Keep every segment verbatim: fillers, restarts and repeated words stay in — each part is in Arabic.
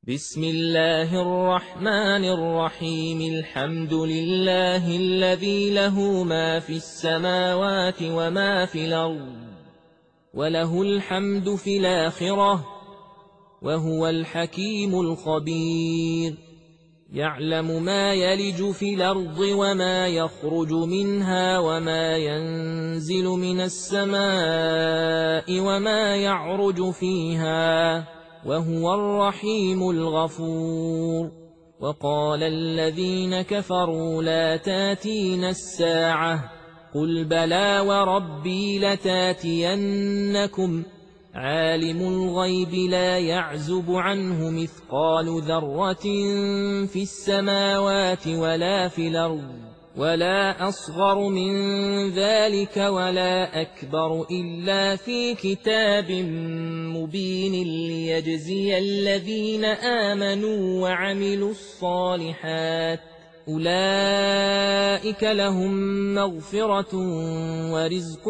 بسم الله الرحمن الرحيم. الحمد لله الذي له ما في السماوات وما في الأرض، وله الحمد في الآخرة، وهو الحكيم الخبير. يعلم ما يلج في الأرض وما يخرج منها وما ينزل من السماء وما يعرج فيها، وهو الرحيم الغفور. وقال الذين كفروا لا تاتين الساعة، قل بلى وربي لتاتينكم، عالم الغيب لا يعزب عنه مثقال ذرة في السماوات ولا في الأرض، ولا أصغر من ذلك ولا أكبر إلا في كتاب مبين، ليجزي الذين آمنوا وعملوا الصالحات، أولئك لهم مغفرة ورزق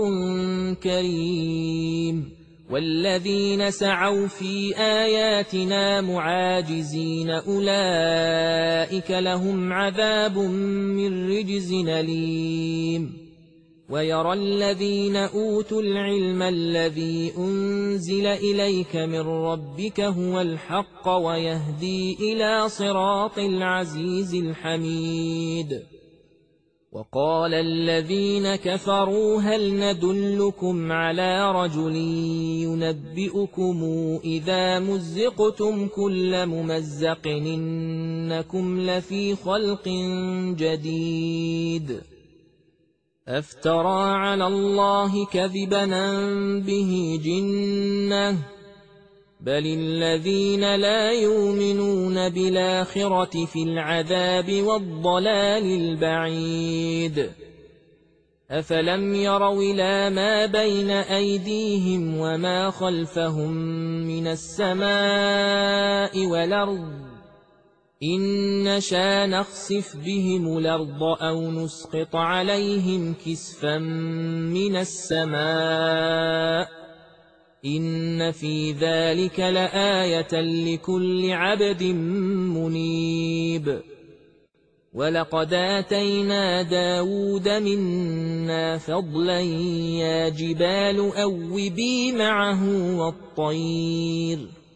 كريم. والذين سعوا في آياتنا معاجزين أولئك لهم عذاب من رجز أليم. ويرى الذين أوتوا العلم الذي أنزل إليك من ربك هو الحق ويهدي إلى صراط العزيز الحميد. وقال الذين كفروا هل ندلكم على رجل ينبئكم إذا مزقتم كل ممزق إنكم لفي خلق جديد، أفترى على الله كذبا أم به جنة، بل الذين لا يؤمنون بالآخرة في العذاب والضلال البعيد. أفلم يروا إلى ما بين أيديهم وما خلفهم من السماء والأرض، إن نشأ نخسف بهم الأرض أو نسقط عليهم كسفا من السماء، إن في ذلك لآية لكل عبد منيب. ولقد آتينا داود منا فضلا يا جبال أوبي معه والطير،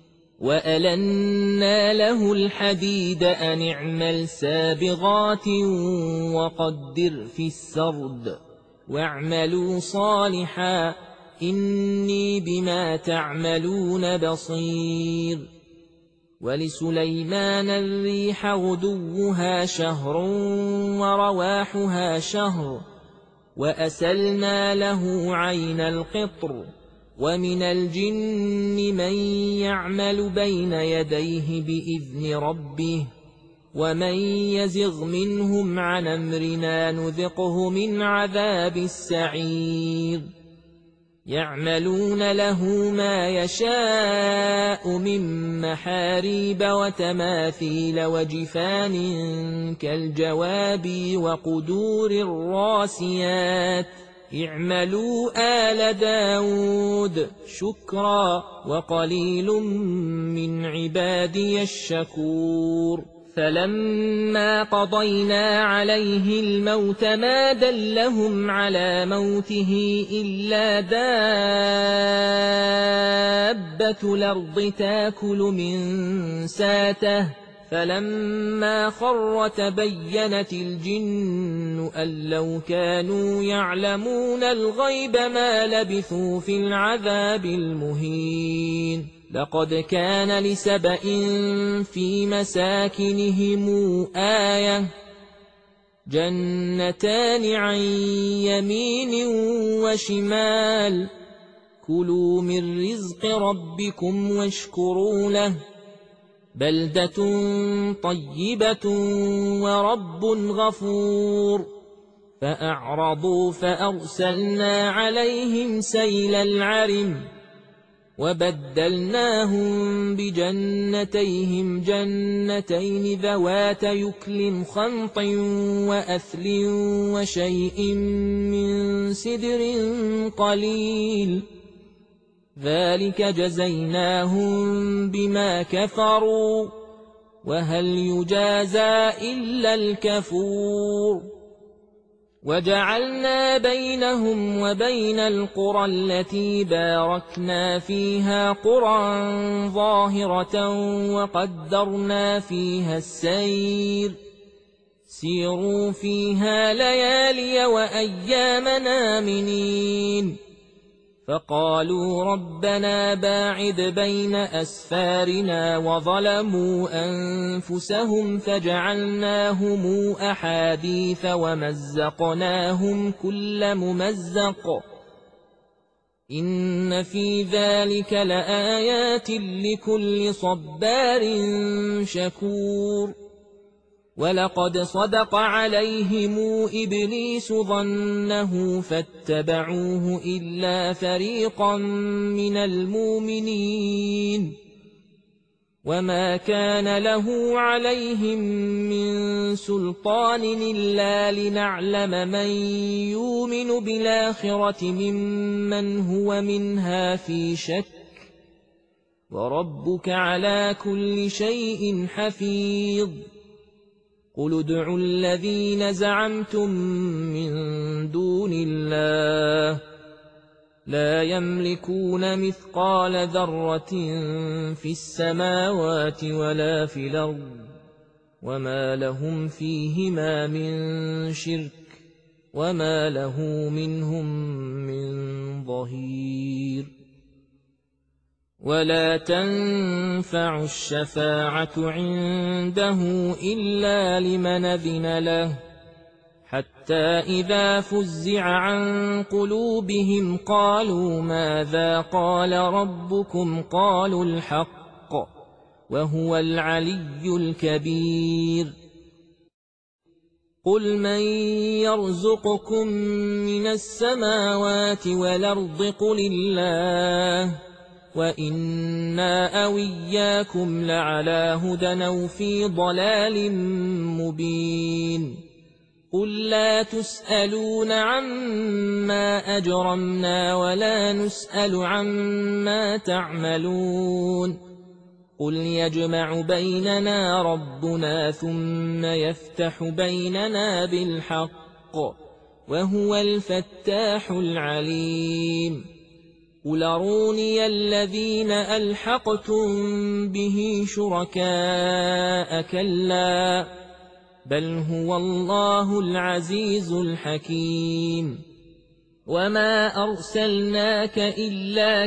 وألنا له الحديد أن اعمل سابغات وقدر في السرد، واعملوا صالحا إني بما تعملون بصير. ولسليمان الريح غدوها شهر ورواحها شهر، وأسلنا له عين القطر، ومن الجن من يعمل بين يديه بإذن ربه، ومن يزغ منهم عن أمرنا نذقه من عذاب السعير. يعملون له ما يشاء من محاريب وتماثيل وجفان كالجواب وقدور الراسيات، اعملوا آل داود شكرا وقليل من عبادي الشكور. فلما قضينا عليه الموت ما دلهم على موته إلا دابة الأرض تاكل من ساته، فلما خر تبينت الجن أن لو كانوا يعلمون الغيب ما لبثوا في العذاب المهين. لقد كان لسبإ في مساكنهم آية، جنتان عن يمين وشمال، كلوا من رزق ربكم واشكروا له، بلدة طيبة ورب غفور. فأعرضوا فأرسلنا عليهم سيل العرم، وبدلناهم بجنتيهم جنتين ذوات يكل خمط وأثل وشيء من سدر قليل، ذلك جزيناهم بما كفروا وهل يجازى إلا الكفور وجعلنا بينهم وبين القرى التي باركنا فيها قرى ظاهرة وقدرنا فيها السير سيروا فيها ليالي وأياما آمنين فقالوا ربنا باعد بين أسفارنا وظلموا أنفسهم فجعلناهم أحاديث ومزقناهم كل ممزق إن في ذلك لآيات لكل صبار شكور ولقد صدق عليهم إبليس ظنه فاتبعوه إلا فريقا من المؤمنين وما كان له عليهم من سلطان إلا لنعلم من يؤمن بالآخرة ممن هو منها في شك وربك على كل شيء حفيظ قل ادعوا الذين زعمتم من دون الله لا يملكون مثقال ذرة في السماوات ولا في الأرض وما لهم فيهما من شرك وما له منهم من ظهير ولا تنفع الشفاعة عنده إلا لمن أذن له حتى إذا فزع عن قلوبهم قالوا ماذا قال ربكم قالوا الحق وهو العلي الكبير قل من يرزقكم من السماوات والأرض قل الله وإنا أو إياكم لعلى هدى أو في ضلال مبين قل لا تسألون عما أجرمنا ولا نسأل عما تعملون قل يجمع بيننا ربنا ثم يفتح بيننا بالحق وهو الفتاح العليم قل أروني الذين ألحقتم به شركاء كلا بل هو الله العزيز الحكيم وما أرسلناك إلا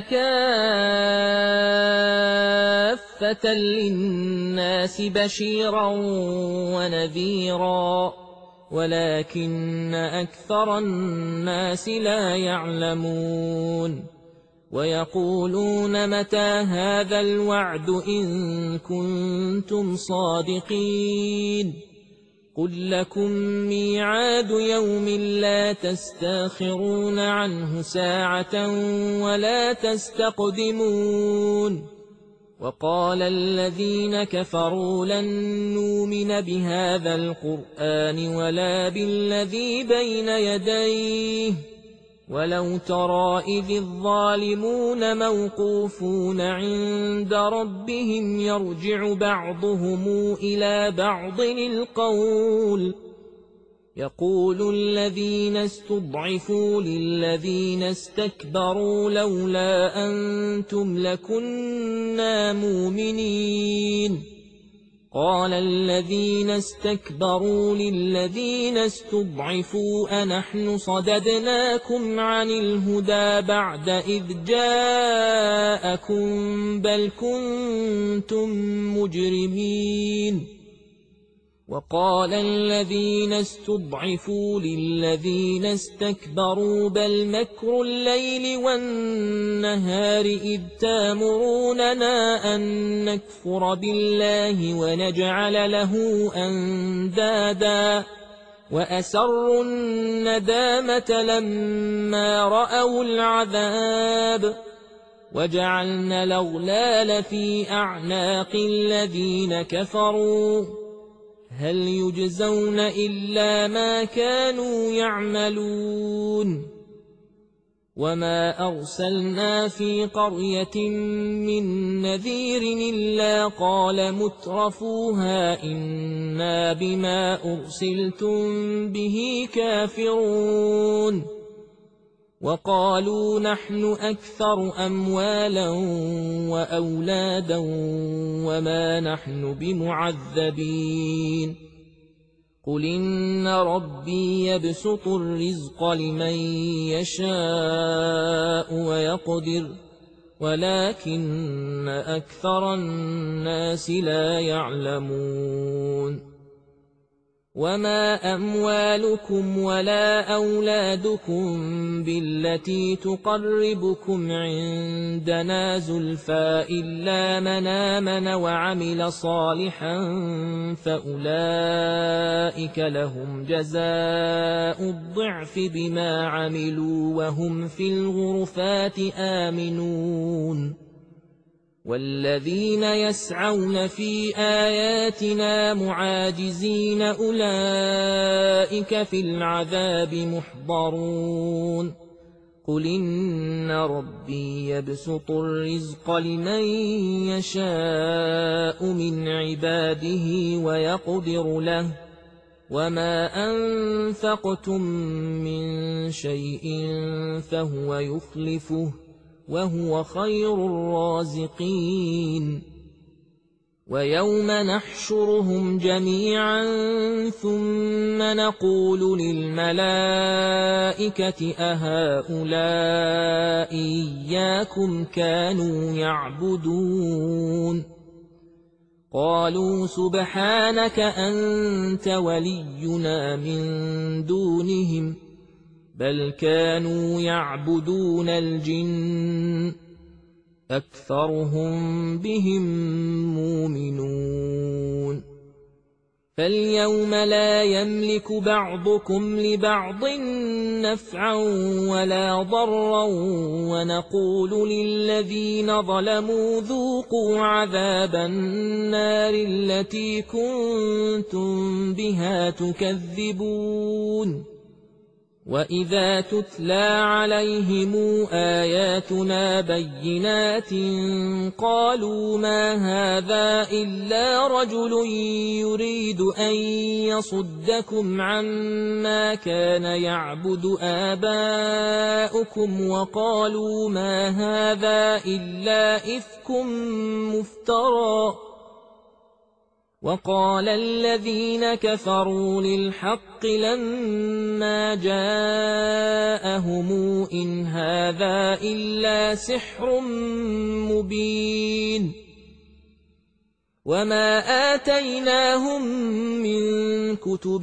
كافة للناس بشيرا ونذيرا ولكن أكثر الناس لا يعلمون ويقولون متى هذا الوعد إن كنتم صادقين قل لكم ميعاد يوم لا تستاخرون عنه ساعة ولا تستقدمون وقال الذين كفروا لن نؤمن بهذا القرآن ولا بالذي بين يديه ولو ترى إذ الظالمون موقوفون عند ربهم يرجع بعضهم إلى بعض القول يقول الذين استضعفوا للذين استكبروا لولا أنتم لكنا مؤمنين قال الذين استكبروا للذين استضعفوا أنحن صددناكم عن الهدى بعد إذ جاءكم بل كنتم مجرمين وقال الذين استضعفوا للذين استكبروا بل مكر الليل والنهار إذ تامروننا أن نكفر بالله ونجعل له أندادا وأسروا الندامة لما رأوا العذاب وجعلنا الأغلال في أعناق الذين كفروا هل يجزون إلا ما كانوا يعملون وما أرسلنا في قرية من نذير إلا قال مترفوها إنا بما أرسلتم به كافرون وقالوا نحن أكثر أموالا وأولادا وما نحن بمعذبين قل إن ربي يبسط الرزق لمن يشاء ويقدر ولكن أكثر الناس لا يعلمون وما أموالكم ولا أولادكم بالتي تقربكم عندنا زلفى إلا من آمن وعمل صالحا فأولئك لهم جزاء الضعف بما عملوا وهم في الغرفات آمنون والذين يسعون في آياتنا معاجزين أولئك في العذاب محضرون قل إن ربي يبسط الرزق لمن يشاء من عباده ويقدر له وما أنفقتم من شيء فهو يخلفه وهو خير الرازقين ويوم نحشرهم جميعا ثم نقول للملائكة أهؤلاء إياكم كانوا يعبدون قالوا سبحانك أنت ولينا من دونهم بل كانوا يعبدون الجن أكثرهم بهم مؤمنون فاليوم لا يملك بعضكم لبعض نفعا ولا ضرا ونقول للذين ظلموا ذوقوا عذاب النار التي كنتم بها تكذبون وإذا تتلى عليهم آياتنا بينات قالوا ما هذا إلا رجل يريد أن يصدكم عما كان يعبد آباؤكم وقالوا ما هذا إلا إفك مفترى وقال الذين كفروا للحق لما جاءهم إن هذا إلا سحر مبين وما آتيناهم من كتب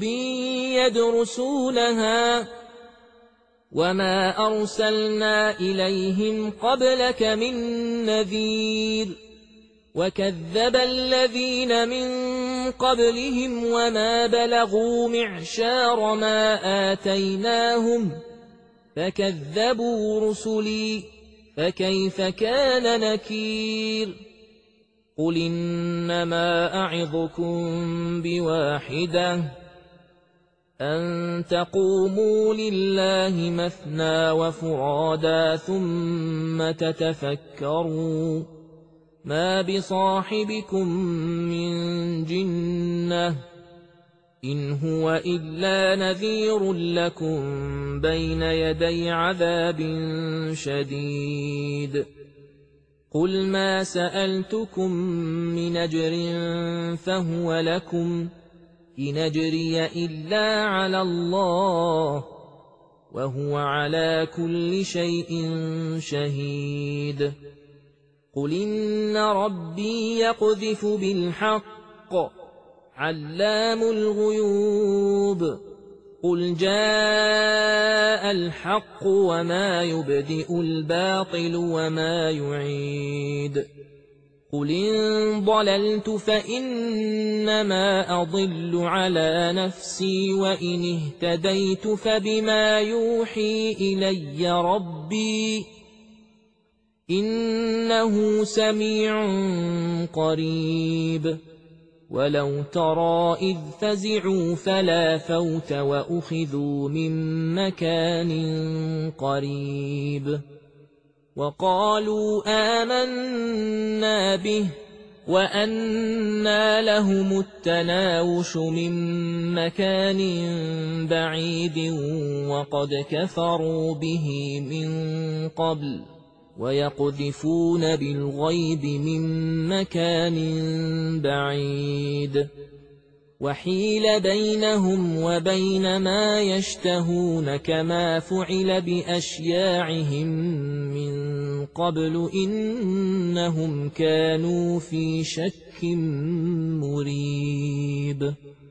يدرسونها وما أرسلنا إليهم قبلك من نذير وكذب الذين من قبلهم وما بلغوا معشار ما آتيناهم فكذبوا رسلي فكيف كان نكير قل إنما أعظكم بواحدة أن تقوموا لله مثنى وفرادا ثم تتفكروا ما بصاحبكم من جنة إن هو إلا نذير لكم بين يدي عذاب شديد قل ما سألتكم من أجر فهو لكم إن أجري إلا على الله وهو على كل شيء شهيد قل إن ربي يقذف بالحق علام الغيوب قل جاء الحق وما يبدئ الباطل وما يعيد قل إن ضللت فإنما أضل على نفسي وإن اهتديت فبما يوحي إلي ربي إنه سميع قريب ولو ترى إذ فزعوا فلا فوت وأخذوا من مكان قريب وقالوا آمنا به وأنى لهم التناوش من مكان بعيد وقد كفروا به من قبل ويقذفون بالغيب من مكان بعيد وحيل بينهم وبين ما يشتهون كما فعل بأشياعهم من قبل إنهم كانوا في شك مريب.